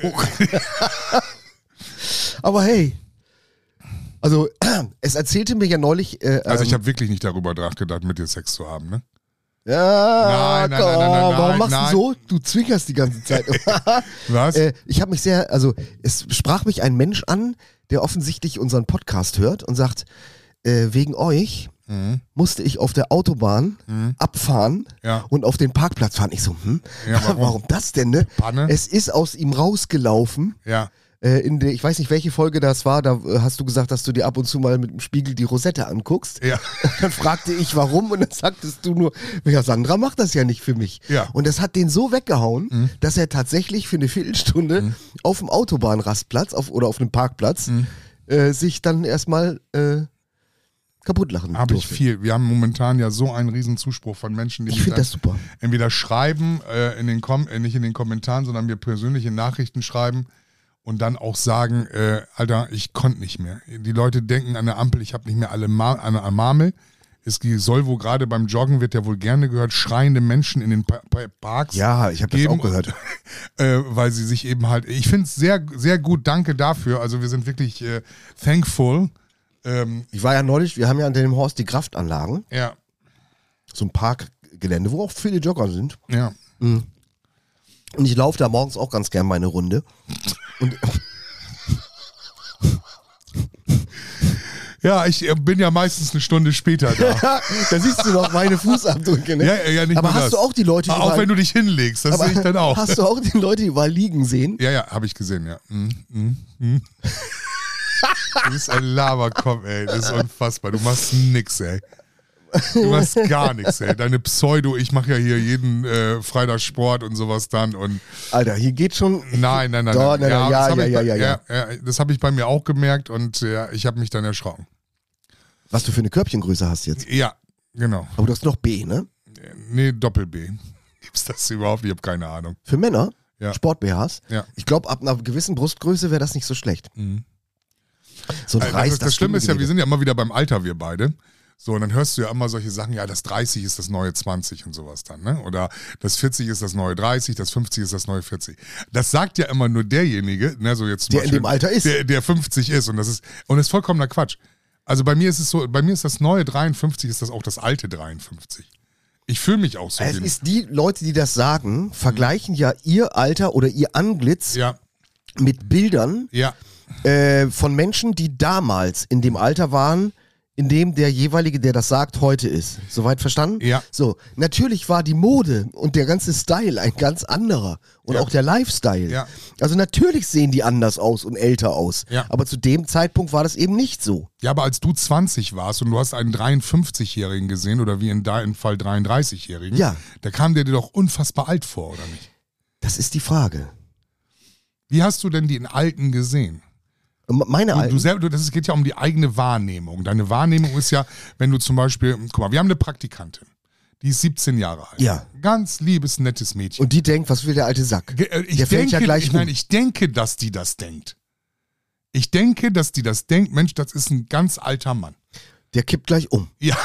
Aber hey. Also, es erzählte mir ja neulich. Also ich habe wirklich nicht darüber nachgedacht, mit dir Sex zu haben, ne? Ja, Nein, komm, warum nein, machst nein. du so? Du zwinkerst die ganze Zeit. Was? Ich habe mich sehr, also es sprach mich ein Mensch an, der offensichtlich unseren Podcast hört und sagt, wegen euch musste ich auf der Autobahn abfahren Ja. und auf den Parkplatz fahren. Ich so, Ja, warum? das denn, ne? Panne? Es ist aus ihm rausgelaufen. Ja. Ich weiß nicht, welche Folge das war, da hast du gesagt, dass du dir ab und zu mal mit dem Spiegel die Rosette anguckst. Ja. Dann fragte ich, warum, und dann sagtest du nur, ja, Sandra macht das ja nicht für mich. Ja. Und das hat den so weggehauen, dass er tatsächlich für eine Viertelstunde auf dem Autobahnrastplatz oder auf einem Parkplatz sich dann erstmal kaputt lachen Habe ich durfte. viel. Wir haben momentan ja so einen riesen Zuspruch von Menschen, die Ich mir finde dann das super. entweder schreiben, nicht in den Kommentaren, sondern mir persönliche Nachrichten schreiben und dann auch sagen, Alter, ich konnte nicht mehr. Die Leute denken an der Ampel, ich habe nicht mehr alle an Marmel. Es soll wohl gerade beim Joggen, wird ja wohl gerne gehört, schreiende Menschen in den Parks. Ja, ich habe das geben, auch gehört. weil sie sich eben halt, ich finde es sehr, sehr gut, danke dafür. Also wir sind wirklich thankful. Ich war ja neulich, wir haben ja an dem Horst die Kraftanlagen, Ja, so ein Parkgelände, wo auch viele Jogger sind. ja. Und ich laufe da morgens auch ganz gern meine Runde. Und Ja, ich bin ja meistens eine Stunde später da. da siehst du noch meine Fußabdrücke, ne? Ja, nicht Aber nur hast das. du auch die Leute, die Auch überall- wenn du dich hinlegst, das sehe ich dann auch. Hast du auch die Leute, die überall liegen sehen? Ja, habe ich gesehen, ja. Du bist ein Laberkopf, ey. Das ist unfassbar. Du machst nix, ey. Du machst gar nichts, ey. Deine Pseudo, ich mache ja hier jeden Freitag Sport und sowas dann und Alter, hier geht schon. nein. Doch, nein, das ja, hab ich ja, bei- ja. Das habe ich bei mir auch gemerkt und ich habe mich dann erschrocken. Was du für eine Körbchengröße hast jetzt. Ja, genau. Aber du hast noch B, ne? Nee, Doppel-B. Gibt's das überhaupt? Ich habe keine Ahnung. Für Männer, Ja. Sport-BHs. Ja. Ich glaube, ab einer gewissen Brustgröße wäre das nicht so schlecht. So ein Reiß, Das Schlimme ist ja, wir sind ja immer wieder beim Alter, wir beide. So, und dann hörst du ja immer solche Sachen, ja, das 30 ist das neue 20 und sowas dann, ne? Oder das 40 ist das neue 30, das 50 ist das neue 40. Das sagt ja immer nur derjenige, ne, so jetzt zum Der in dem Alter ist. Der 50 ist und das ist vollkommener Quatsch. Also bei mir ist es so, bei mir ist das neue 53, ist das auch das alte 53. Ich fühle mich auch so. Es wie- ist die Leute, die das sagen, vergleichen ja ihr Alter oder ihr Antlitz ja, mit Bildern ja, von Menschen, die damals in dem Alter waren, in dem der jeweilige, der das sagt, heute ist. Soweit verstanden? Ja. So, natürlich war die Mode und der ganze Style ein ganz anderer. Und Ja. auch der Lifestyle. Ja. Also natürlich sehen die anders aus und älter aus. Ja. Aber zu dem Zeitpunkt war das eben nicht so. Ja, aber als du 20 warst und du hast einen 53-Jährigen gesehen oder wie in deinem Fall 33-Jährigen, Ja. da kam der dir doch unfassbar alt vor, oder nicht? Das ist die Frage. Wie hast du denn den Alten gesehen? Meine Du Alten. selber, es geht ja um die eigene Wahrnehmung. Deine Wahrnehmung ist ja, wenn du zum Beispiel, guck mal, wir haben eine Praktikantin, die ist 17 Jahre alt. Ja. Ganz liebes, nettes Mädchen. Und die denkt, was will der alte Sack? Ich der fällt ja gleich um. ich denke, dass die das denkt. Ich denke, dass die das denkt, Mensch, das ist ein ganz alter Mann. Der kippt gleich um. Ja.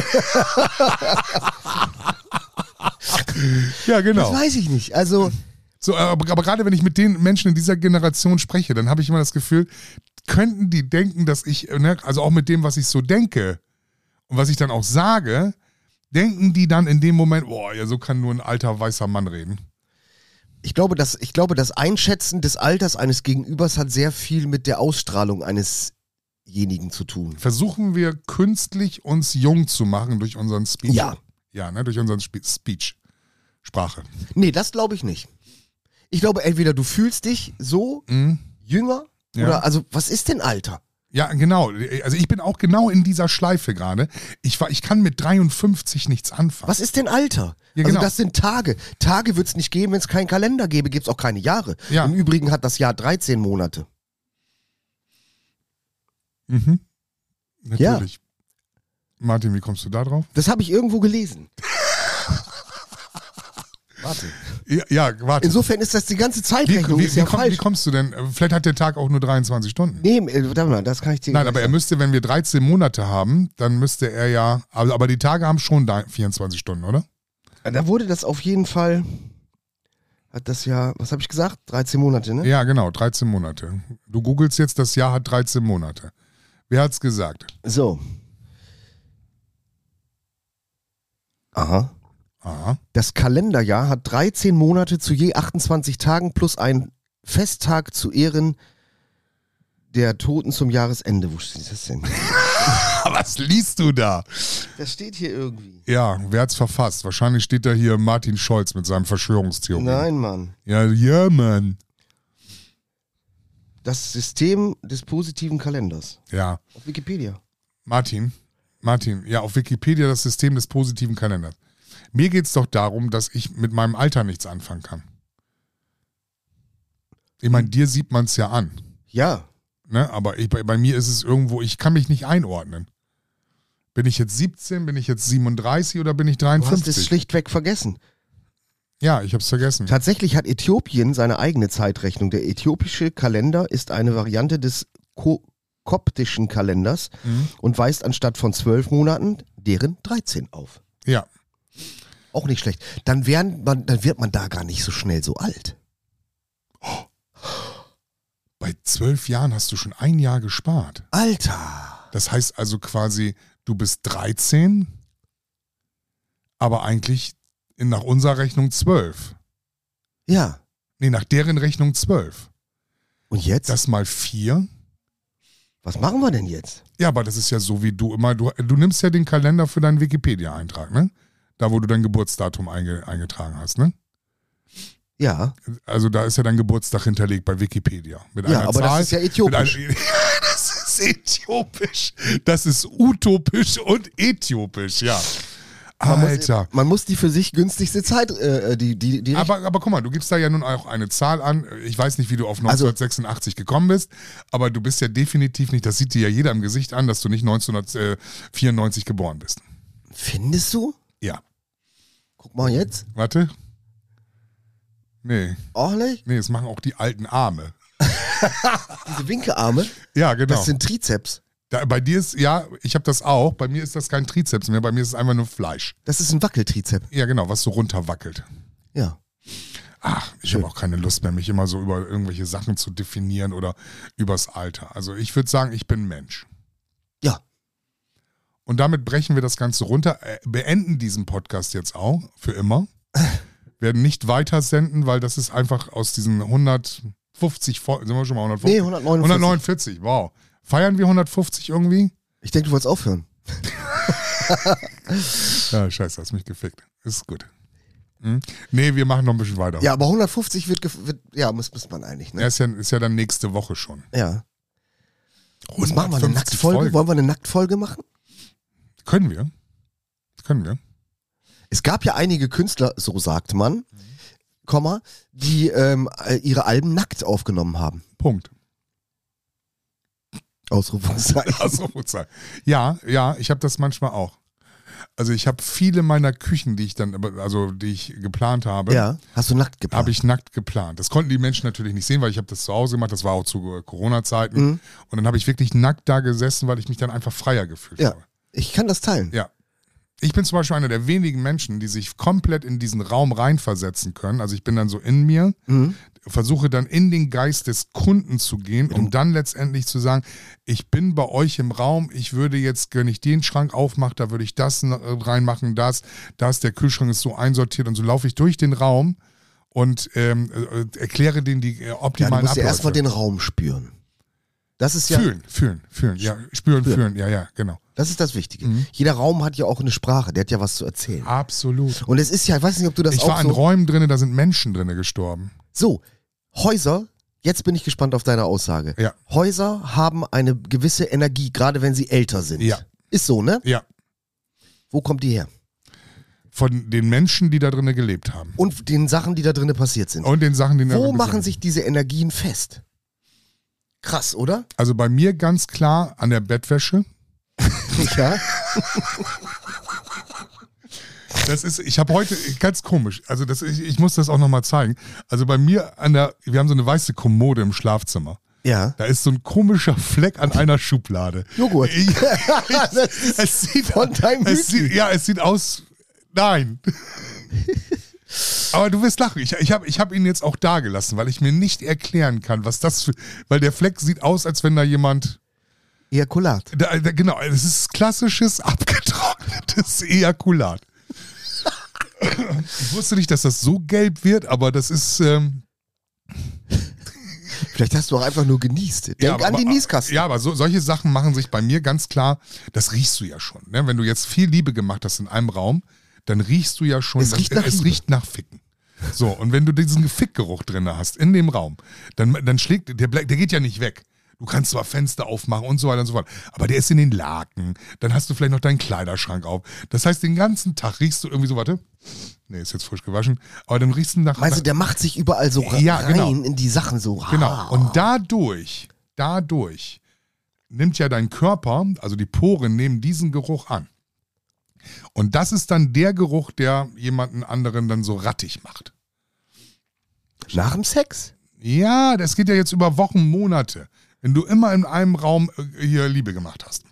Ja, genau. Das weiß ich nicht. Also, So, aber gerade wenn ich mit den Menschen in dieser Generation spreche, dann habe ich immer das Gefühl, könnten die denken, dass ich, ne, also auch mit dem, was ich so denke und was ich dann auch sage, denken die dann in dem Moment, boah, ja, so kann nur ein alter weißer Mann reden. ich glaube, das Einschätzen des Alters eines Gegenübers hat sehr viel mit der Ausstrahlung einesjenigen zu tun. Versuchen wir künstlich uns jung zu machen durch unseren Speech. Ja. Ja, ne, durch unseren Speech. Sprache. Nee, das glaube ich nicht. Ich glaube, entweder du fühlst dich so jünger Ja. oder, also, was ist denn Alter? Ja, genau. Also ich bin auch genau in dieser Schleife gerade. Ich kann mit 53 nichts anfangen. Was ist denn Alter? Ja, Also genau. das sind Tage. Tage wird es nicht geben, wenn es keinen Kalender gäbe, gibt es auch keine Jahre. Ja. Im Übrigen hat das Jahr 13 Monate. Mhm. Natürlich. Martin, wie kommst du da drauf? Das habe ich irgendwo gelesen. Warte. Ja, warte. Insofern ist das die ganze Zeitrechnung ist ja Wie falsch. kommst du denn? Vielleicht hat der Tag auch nur 23 Stunden. Nee, warte mal, das kann ich dir Nein, gleich aber er sagen. müsste, wenn wir 13 Monate haben, dann müsste er ja, aber die Tage haben schon 24 Stunden, oder? Da wurde das auf jeden Fall, hat das Jahr, was habe ich gesagt? 13 Monate, ne? Ja, genau, 13 Monate. Du googelst jetzt, das Jahr hat 13 Monate. Wer hat's gesagt? So. Aha. Aha. Das Kalenderjahr hat 13 Monate zu je 28 Tagen plus ein Festtag zu Ehren der Toten zum Jahresende. Wo steht das denn? Was liest du da? Das steht hier irgendwie. Ja, wer hat's verfasst? Wahrscheinlich steht da hier Martin Scholz mit seinem Verschwörungstheorie. Nein, Mann. Ja, Mann. Das System des positiven Kalenders. Ja. Auf Wikipedia. Martin, ja, auf Wikipedia das System des positiven Kalenders. Mir geht's doch darum, dass ich mit meinem Alter nichts anfangen kann. Ich meine, dir sieht man es ja an. Ja. Ne? Aber bei mir ist es irgendwo, ich kann mich nicht einordnen. Bin ich jetzt 17, bin ich jetzt 37 oder bin ich Du hast 53? es schlichtweg vergessen. Ja, ich hab's vergessen. Tatsächlich hat Äthiopien seine eigene Zeitrechnung. Der äthiopische Kalender ist eine Variante des koptischen Kalenders und weist anstatt von 12 Monaten deren 13 auf. Ja. Auch nicht schlecht. Dann wird man da gar nicht so schnell so alt. Bei 12 Jahren hast du schon ein Jahr gespart. Alter. Das heißt also quasi, du bist 13, aber eigentlich nach unserer Rechnung 12. Ja. Nee, nach deren Rechnung 12. Und jetzt? Das mal 4. Was machen wir denn jetzt? Ja, aber das ist ja so wie du immer, du nimmst ja den Kalender für deinen Wikipedia-Eintrag, ne? Da, wo du dein Geburtsdatum eingetragen hast, ne? Ja. Also da ist ja dein Geburtstag hinterlegt bei Wikipedia. Mit Ja, einer aber Zahl, das ist ja äthiopisch. Das ist äthiopisch. Das ist utopisch und äthiopisch, ja. Alter. Man muss die für sich günstigste Zeit, die Aber guck mal, du gibst da ja nun auch eine Zahl an. Ich weiß nicht, wie du auf 1986 gekommen bist, aber du bist ja definitiv nicht, das sieht dir ja jeder im Gesicht an, dass du nicht 1994 geboren bist. Findest du? Ja. Guck mal jetzt. Warte. Nee. Auch nicht? Nee, das machen auch die alten Arme. Diese Winkearme, Ja, genau. das sind Trizeps. Bei dir ist, ja, ich habe das auch. Bei mir ist das kein Trizeps mehr. Bei mir ist es einfach nur Fleisch. Das ist ein Wackeltrizep. Ja, genau, was so runterwackelt. Ja. Ach, ich habe auch keine Lust mehr, mich immer so über irgendwelche Sachen zu definieren oder übers Alter. Also ich würde sagen, ich bin Mensch. Ja. Und damit brechen wir das Ganze runter, beenden diesen Podcast jetzt auch, für immer. Werden nicht weiter senden, weil das ist einfach aus diesen 150 Folgen, sind wir schon mal 150? Nee, 149. 149, wow. Feiern wir 150 irgendwie? Ich denke, du wolltest aufhören. Ja, scheiße, hast mich gefickt. Ist gut. Nee, wir machen noch ein bisschen weiter. Ja, aber 150 wird muss man eigentlich, ne? Ja, ist ja dann nächste Woche schon. Ja. Was machen wir, eine 150 Nacktfolge? Folgen. Wollen wir eine Nacktfolge machen? Können wir. Es gab ja einige Künstler, so sagt man, die ihre Alben nackt aufgenommen haben. Punkt. Ausrufungszeichen. Ausrufungszeichen. Ja, ich habe das manchmal auch. Also ich habe viele meiner Küchen, die ich geplant habe, Ja, hast du nackt geplant? habe ich nackt geplant. Das konnten die Menschen natürlich nicht sehen, weil ich habe das zu Hause gemacht, das war auch zu Corona-Zeiten. Und dann habe ich wirklich nackt da gesessen, weil ich mich dann einfach freier gefühlt Ja, habe. ich kann das teilen. Ja. Ich bin zum Beispiel einer der wenigen Menschen, die sich komplett in diesen Raum reinversetzen können. Also ich bin dann so in mir, versuche dann in den Geist des Kunden zu gehen, um dann letztendlich zu sagen, ich bin bei euch im Raum, ich würde jetzt, wenn ich den Schrank aufmache, da würde ich das reinmachen, das, der Kühlschrank ist so einsortiert und so laufe ich durch den Raum und erkläre denen die Ja, du optimalen musst ja Abläufe. erstmal den Raum spüren. Das ist ja, Fühlen. Ja, spüren, fühlen. Ja, genau. das ist das Wichtige. Jeder Raum hat ja auch eine Sprache, der hat ja was zu erzählen. Absolut. Und es ist ja, ich weiß nicht, ob du das Ich auch war in so... Räumen drin, da sind Menschen drin gestorben. So, Häuser, jetzt bin ich gespannt auf deine Aussage. Ja. Häuser haben eine gewisse Energie, gerade wenn sie älter sind. Ja. Ist so, ne? Ja. Wo kommt die her? Von den Menschen, die da drinnen gelebt haben. Und den Sachen, die da drinnen passiert sind. Und den Sachen, die da Wo drinnen machen sind. sich diese Energien fest? Krass, oder? Also bei mir ganz klar an der Bettwäsche. Ja. Ich habe heute, ganz komisch, also ich muss das auch nochmal zeigen. Also bei mir wir haben so eine weiße Kommode im Schlafzimmer. Ja. Da ist so ein komischer Fleck an einer Schublade. Joghurt. Es sieht von deinem Müsli. Es sieht aus, nein. Aber du wirst lachen. Ich hab ihn jetzt auch da gelassen, weil ich mir nicht erklären kann, was das für, weil der Fleck sieht aus, als wenn da jemand... Ejakulat. Genau, es ist klassisches, abgetrocknetes Ejakulat. Ich wusste nicht, dass das so gelb wird, aber das ist... Vielleicht hast du auch einfach nur genießt. Denk an die Nieskasten. Ja, aber solche Sachen machen sich bei mir ganz klar, das riechst du ja schon. Ne? Wenn du jetzt viel Liebe gemacht hast in einem Raum, dann riechst du ja schon, Es riecht nach Ficken. So, und wenn du diesen Fickgeruch drin hast in dem Raum, dann schlägt, der geht ja nicht weg. Du kannst zwar Fenster aufmachen und so weiter und so fort, aber der ist in den Laken. Dann hast du vielleicht noch deinen Kleiderschrank auf. Das heißt, den ganzen Tag riechst du irgendwie so, warte, nee, ist jetzt frisch gewaschen, aber dann riechst du nach... Also der macht sich überall so Ja, rein genau. in die Sachen so. Genau, und dadurch nimmt ja dein Körper, also die Poren nehmen diesen Geruch an. Und das ist dann der Geruch, der jemanden anderen dann so rattig macht. Nach dem Sex? Ja, das geht ja jetzt über Wochen, Monate. Wenn du immer in einem Raum hier Liebe gemacht hast,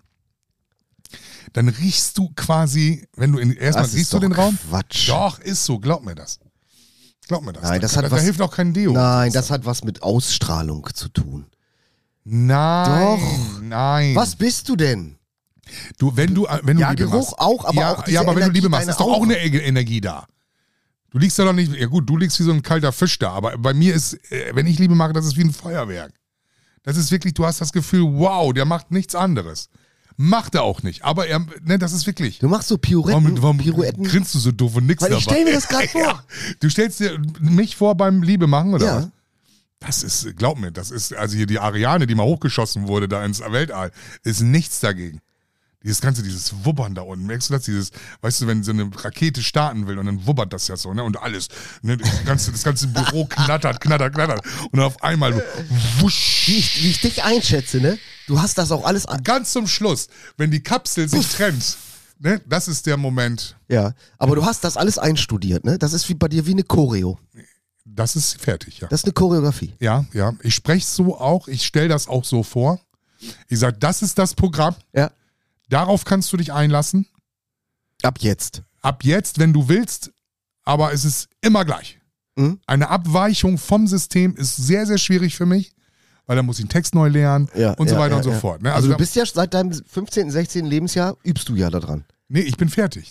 dann riechst du quasi, wenn du erstmal Das ist riechst du doch den Raum? Quatsch. Doch, ist so, glaub mir das. Glaub mir das. Nein, das da, hat da was- hilft auch kein Deo. Nein, das hat was mit Ausstrahlung zu tun. Nein. Doch. Nein. Was bist du denn? Wenn du Ja, Liebe Geruch machst. auch, aber ja, auch diese ja, aber wenn du Energie Liebe machst, deiner ist doch auch Aura. eine Energie da. Du liegst da doch nicht, ja gut, du liegst wie so ein kalter Fisch da, aber bei mir ist, wenn ich Liebe mache, das ist wie ein Feuerwerk. Das ist wirklich, du hast das Gefühl, wow, der macht nichts anderes. Macht er auch nicht, aber das ist wirklich. Du machst so Pirouetten. Warum Pirouetten. grinst du so doof und nix Weil dabei? ich stell mir das grad vor. Ja. Du stellst dir mich vor beim Liebe machen, oder Ja. was? Das ist, glaub mir, das ist, also hier die Ariane, die mal hochgeschossen wurde da ins Weltall, ist nichts dagegen. Dieses Wubbern da unten, merkst du das? Weißt du, wenn so eine Rakete starten will und dann wubbert das ja so, ne? Und alles, ne? Das ganze Büro knattert. Und dann auf einmal wusch. Wie ich dich einschätze, ne? Du hast das auch alles... Ganz zum Schluss, wenn die Kapsel sich trennt, ne? Das ist der Moment, Ja, aber du hast das alles einstudiert, ne? Das ist wie bei dir wie eine Choreo. das ist fertig, ja. Das ist eine Choreografie. Ja. Ich spreche so auch, ich stelle das auch so vor. Ich sage, das ist das Programm, Ja. darauf kannst du dich einlassen. Ab jetzt. Ab jetzt, wenn du willst, aber es ist immer gleich. Mhm. Eine Abweichung vom System ist sehr, sehr schwierig für mich, weil da muss ich einen Text neu lernen und so weiter und so fort. Ne? Also du bist ja seit deinem 15., 16. Lebensjahr, übst du ja da dran. Nee, ich bin fertig.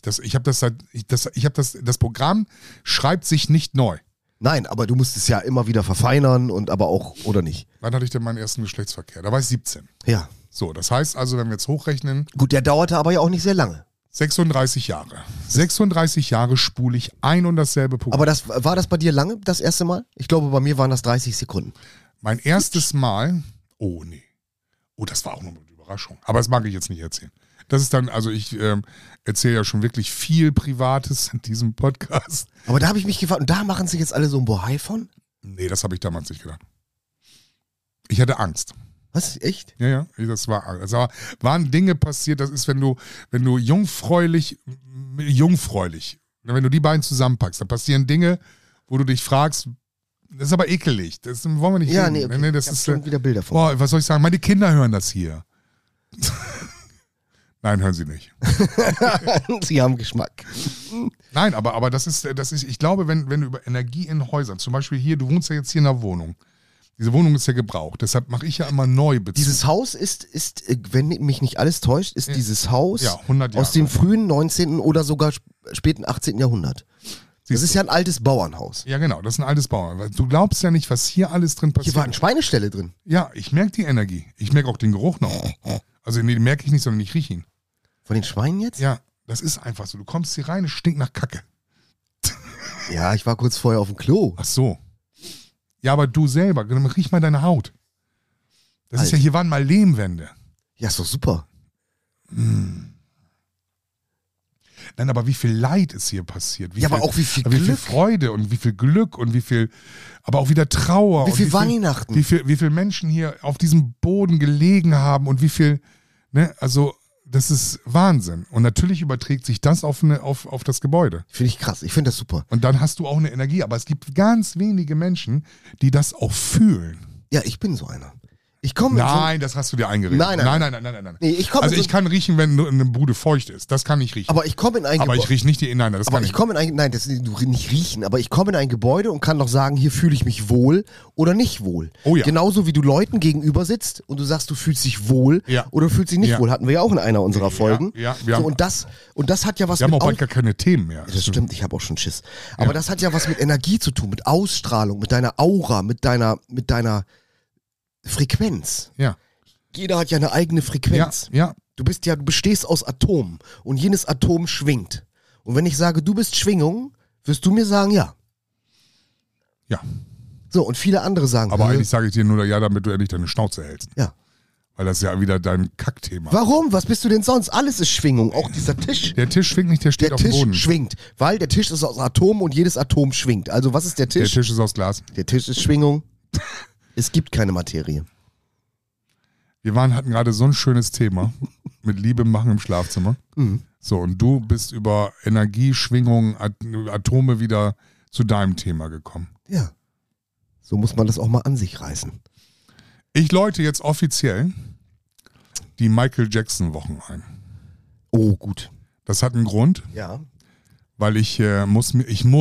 Das Programm schreibt sich nicht neu. Nein, aber du musst es ja immer wieder verfeinern und aber auch, oder nicht? Wann hatte ich denn meinen ersten Geschlechtsverkehr? Da war ich 17. Ja. So, das heißt also, wenn wir jetzt hochrechnen, Gut, der dauerte aber ja auch nicht sehr lange. 36 Jahre. 36 Jahre spule ich ein und dasselbe Programm. Aber war das bei dir lange, das erste Mal? Ich glaube, bei mir waren das 30 Sekunden. Mein erstes Mal, oh nee. Oh, das war auch noch eine Überraschung. Aber das mag ich jetzt nicht erzählen. Das ist dann, also ich erzähle ja schon wirklich viel Privates in diesem Podcast. Aber da habe ich mich gefragt, und da machen sich jetzt alle so ein Bohai von? Nee, das habe ich damals nicht gedacht. Ich hatte Angst. Was? Echt? Ja, das war Angst. Also waren Dinge passiert, das ist, wenn du jungfräulich, wenn du die beiden zusammenpackst, dann passieren Dinge, wo du dich fragst, das ist aber ekelig, das wollen wir nicht Ja, reden. nee, okay. Nee, das ich hab ist schon wieder Bilder von. boah, was soll ich sagen, meine Kinder hören das hier. Nein, hören sie nicht. Sie haben Geschmack. Nein, aber das ist, ich glaube, wenn du über Energie in Häusern, zum Beispiel hier, du wohnst ja jetzt hier in einer Wohnung. Diese Wohnung ist ja gebraucht, deshalb mache ich ja immer Neubezug. Dieses Haus ist, wenn mich nicht alles täuscht, ist dieses Haus 100 Jahre aus dem frühen 19. oder sogar späten 18. Jahrhundert. Das ist ja ein altes Bauernhaus. Ja, genau, das ist ein altes Bauern. Du glaubst ja nicht, was hier alles drin passiert. Hier war eine Schweineställe drin. Ja, ich merke die Energie. Ich merke auch den Geruch noch. Also nee, den merke ich nicht, sondern ich rieche ihn. Von den Schweinen jetzt? Ja, das ist einfach so. Du kommst hier rein, es stinkt nach Kacke. Ja, ich war kurz vorher auf dem Klo. Ach so. Ja, aber du selber, riech mal deine Haut. Das ist ja, hier waren mal Lehmwände. Ja, ist doch super. Nein, aber wie viel Leid ist hier passiert. Aber auch wie viel Glück. Wie viel Glück. Freude und wie viel Glück und wie viel, aber auch wieder Trauer. Wie viel und Weihnachten. Wie viel Menschen hier auf diesem Boden gelegen haben und wie viel, ne, also das ist Wahnsinn. Und natürlich überträgt sich das auf das Gebäude. Finde ich krass. Ich finde das super. Und dann hast du auch eine Energie. Aber es gibt ganz wenige Menschen, die das auch fühlen. Ja, ich bin so einer. Ich komme Nein, das hast du dir eingeredet. Nein. Nee, ich kann riechen, wenn eine Bude feucht ist. Das kann ich riechen. Aber ich komme in ein Aber ich rieche nicht die Inneiner. Das Aber kann ich komme in ein, nein, das du nicht riechen, aber ich komme in ein Gebäude und kann noch sagen, hier fühle ich mich wohl oder nicht wohl. Oh ja. Genauso wie du Leuten gegenüber sitzt und du sagst, du fühlst dich wohl Ja. oder du fühlst dich nicht Ja. wohl. Hatten wir ja auch in einer unserer Folgen. Ja, so, und das hat ja was Wir haben mit auch bald gar keine Themen mehr. Das stimmt, ich habe auch schon Schiss. Aber das hat ja was mit Energie zu tun, mit Ausstrahlung, mit deiner Aura, mit deiner Frequenz. Ja. Jeder hat ja eine eigene Frequenz. Ja. Du bestehst aus Atomen und jedes Atom schwingt. Und wenn ich sage, du bist Schwingung, wirst du mir sagen, ja. Ja. So, und viele andere sagen, Aber eigentlich sage ich dir nur ja, damit du endlich deine Schnauze hältst. ja. Weil das ist ja wieder dein Kackthema. Warum? Was bist du denn sonst? Alles ist Schwingung, auch dieser Tisch. Der Tisch schwingt nicht, der steht Der auf dem Tisch Boden. schwingt, weil der Tisch ist aus Atomen und jedes Atom schwingt. Also was ist der Der Tisch? Tisch ist aus Glas. Der Tisch ist Schwingung. Es gibt keine Materie. Wir hatten gerade so ein schönes Thema mit Liebe machen im Schlafzimmer. Mhm. So, und du bist über Energie, Schwingung, Atome wieder zu deinem Thema gekommen. Ja. So muss man das auch mal an sich reißen. Ich läute jetzt offiziell die Michael Jackson Wochen ein. Oh, gut. Das hat einen Grund, Ja. weil ich muss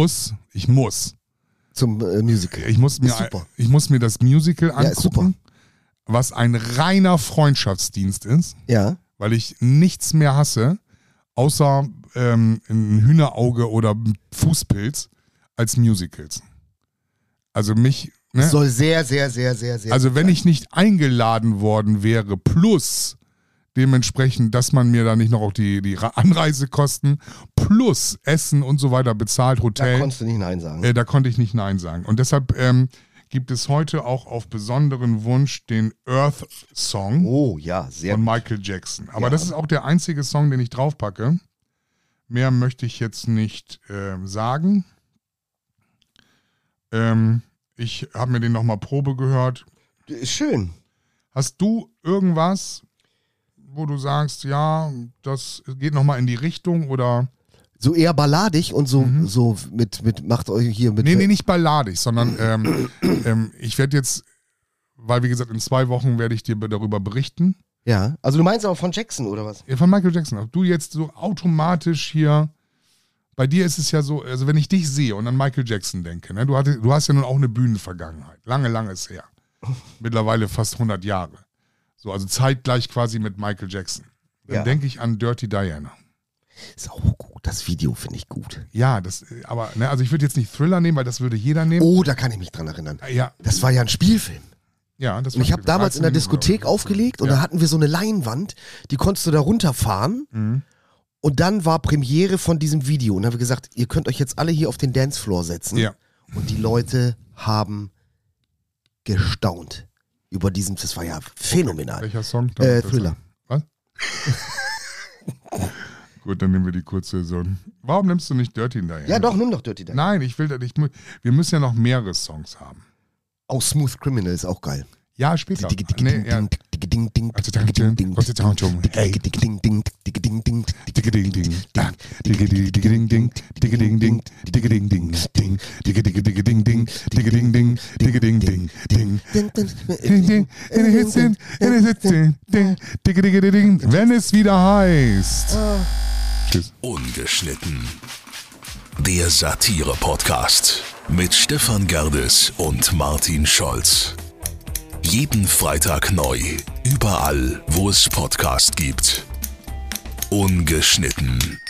Zum Musical. Ich muss mir das Musical Ja, ist super. angucken, was ein reiner Freundschaftsdienst ist, Ja. weil ich nichts mehr hasse, außer ein Hühnerauge oder Fußpilz als Musicals. Also mich, ne? Soll sehr, sehr, sehr, sehr, sehr. Also wenn ich nicht eingeladen worden wäre, plus dementsprechend, dass man mir da nicht noch auch die Anreisekosten plus Essen und so weiter bezahlt, Hotel. Da konntest du nicht Nein sagen. Da konnte ich nicht Nein sagen. Und deshalb gibt es heute auch auf besonderen Wunsch den Earth Song Oh, ja, sehr von gut. Michael Jackson. Aber Ja. das ist auch der einzige Song, den ich draufpacke. Mehr möchte ich jetzt nicht sagen. Ich habe mir den nochmal Probe gehört. Ist schön. Hast du irgendwas, wo du sagst, ja, das geht nochmal in die Richtung oder... So eher balladig und so mit macht euch hier mit. Nee, nicht balladig, sondern ich werde jetzt, weil wie gesagt, in 2 Wochen werde ich dir darüber berichten. Ja, also du meinst aber von Jackson oder was? Ja, von Michael Jackson. Ob du jetzt so automatisch hier, bei dir ist es ja so, also wenn ich dich sehe und an Michael Jackson denke, ne, du hast ja nun auch eine Bühnenvergangenheit. Lange ist her. Mittlerweile fast 100 Jahre. So, also zeitgleich quasi mit Michael Jackson. Dann Ja. denke ich an Dirty Diana. Ist auch gut. Das Video finde ich gut. Ja, aber, ne, also ich würde jetzt nicht Thriller nehmen, weil das würde jeder nehmen. Oh, da kann ich mich dran erinnern. Ja, Das war ja ein Spielfilm. Ja, das Und ich war habe damals in der 13 Minuten Diskothek oder so. aufgelegt und Ja. da hatten wir so eine Leinwand, die konntest du da runterfahren. Mhm. Und dann war Premiere von diesem Video. Und dann haben wir gesagt, ihr könnt euch jetzt alle hier auf den Dancefloor setzen. Ja. Und die Leute haben gestaunt über diesen, das war ja phänomenal. Welcher Song? Thriller. Was? Gut, dann nehmen wir die kurze Version. Warum nimmst du nicht Dirty Diana? Ja, doch, nimm doch Dirty Diana. Nein, ich will das nicht. Wir müssen ja noch mehrere Songs haben. Auch Smooth Criminal ist auch geil. Ja, später. Nee, ja. Hey. Wenn es wieder heißt. Tschüss. Ungeschnitten. Der Satire-Podcast mit Stefan Gerdes und Martin Scholz. Jeden Freitag neu, überall, wo es Podcast gibt. Ungeschnitten.